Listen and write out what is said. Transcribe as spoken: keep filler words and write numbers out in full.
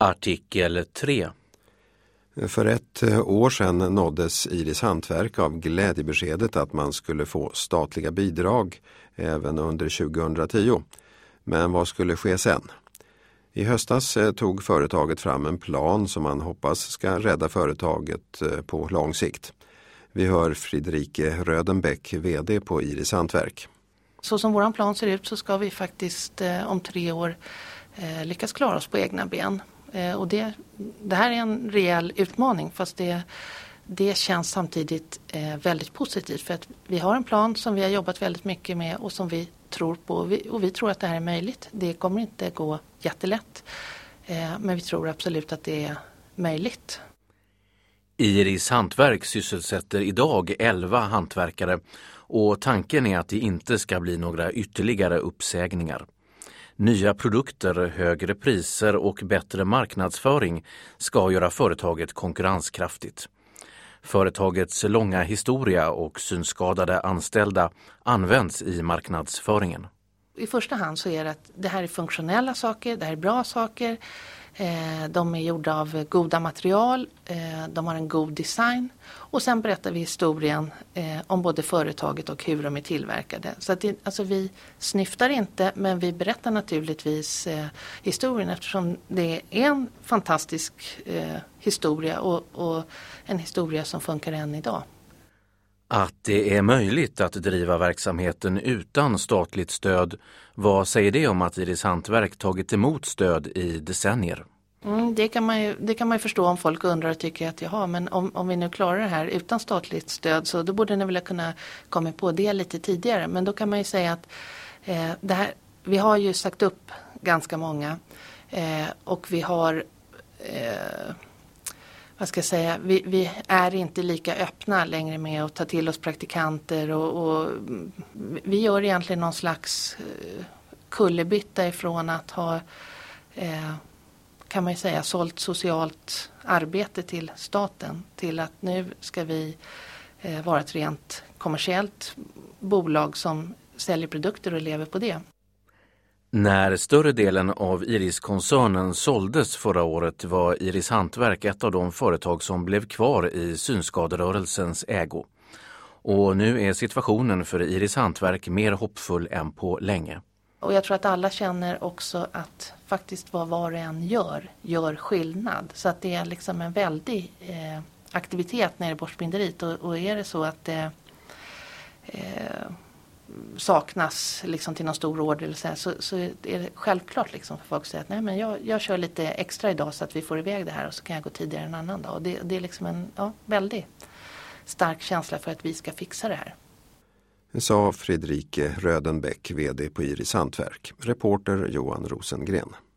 Artikel tre. För ett år sedan nåddes Iris Hantverk av glädjebeskedet att man skulle få statliga bidrag även under tjugohundratio. Men vad skulle ske sen? I höstas tog företaget fram en plan som man hoppas ska rädda företaget på lång sikt. Vi hör Fredrike Rödenbeck, vd på Iris Hantverk. Så som våran plan ser ut så ska vi faktiskt eh, om tre år eh, lyckas klara oss på egna ben. Eh, och det, det här är en rejäl utmaning, fast det, det känns samtidigt eh, väldigt positivt. För att vi har en plan som vi har jobbat väldigt mycket med och som vi tror på. Och vi, och vi tror att det här är möjligt. Det kommer inte gå jättelätt. Eh, men vi tror absolut att det är möjligt. Iris Hantverk sysselsätter idag elva hantverkare och tanken är att det inte ska bli några ytterligare uppsägningar. Nya produkter, högre priser och bättre marknadsföring ska göra företaget konkurrenskraftigt. Företagets långa historia och synskadade anställda används i marknadsföringen. I första hand så är det att det här är funktionella saker, det här är bra saker. De är gjorda av goda material, de har en god design och sen berättar vi historien om både företaget och hur de är tillverkade. Så att det, alltså vi snyftar inte, men vi berättar naturligtvis historien eftersom det är en fantastisk historia och, och en historia som funkar än idag. Att det är möjligt att driva verksamheten utan statligt stöd, vad säger det om att Iris Hantverk tagit emot stöd i decennier? Mm, det, kan man ju, det kan man ju förstå om folk undrar och tycker att jaha, men om, om vi nu klarar det här utan statligt stöd så då borde ni väl kunna komma på det lite tidigare. Men då kan man ju säga att eh, det här, vi har ju sagt upp ganska många eh, och vi har... Eh, Vad ska jag säga, vi, vi är inte lika öppna längre med att ta till oss praktikanter och, och vi gör egentligen någon slags kullerbytta ifrån att ha, eh, kan man ju säga, sålt socialt arbete till staten till att nu ska vi eh, vara ett rent kommersiellt bolag som säljer produkter och lever på det. När större delen av Iris-koncernen såldes förra året var Iris Hantverk ett av de företag som blev kvar i synskaderörelsens ägo. Och nu är situationen för Iris Hantverk mer hoppfull än på länge. Och jag tror att alla känner också att faktiskt vad var och en gör, gör skillnad. Så att det är liksom en väldig eh, aktivitet nere i borstbinderiet. Och, och är det så att det eh, saknas liksom till någon stor order eller så, här, så, så är det självklart liksom för folk att säga att nej, men jag, jag kör lite extra idag så att vi får iväg det här och så kan jag gå tidigare en annan dag. Och det, det är liksom en ja, väldigt stark känsla för att vi ska fixa det här. Sa Fredrike Rödenbeck, vd på Iris Hantverk. Reporter Johan Rosengren.